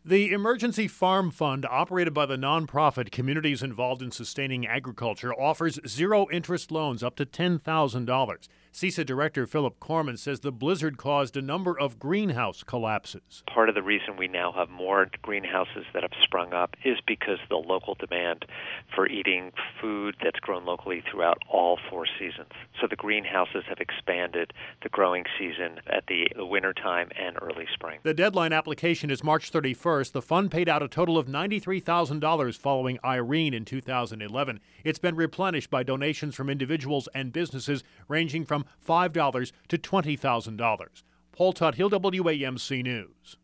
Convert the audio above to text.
The Emergency Farm Fund, operated by the nonprofit Communities Involved in Sustaining Agriculture, offers zero-interest loans up to $10,000. CISA Director Philip Corman says the blizzard caused a number of greenhouse collapses. Part of the reason we now have more greenhouses that have sprung up is because the local demand for eating food that's grown locally throughout all 4 seasons. So the greenhouses have expanded the growing season at the wintertime and early spring. The deadline application is March 31st. The fund paid out a total of $93,000 following Irene in 2011. It's been replenished by donations from individuals and businesses ranging from $5 to $20,000. Paul Tuthill, WAMC News.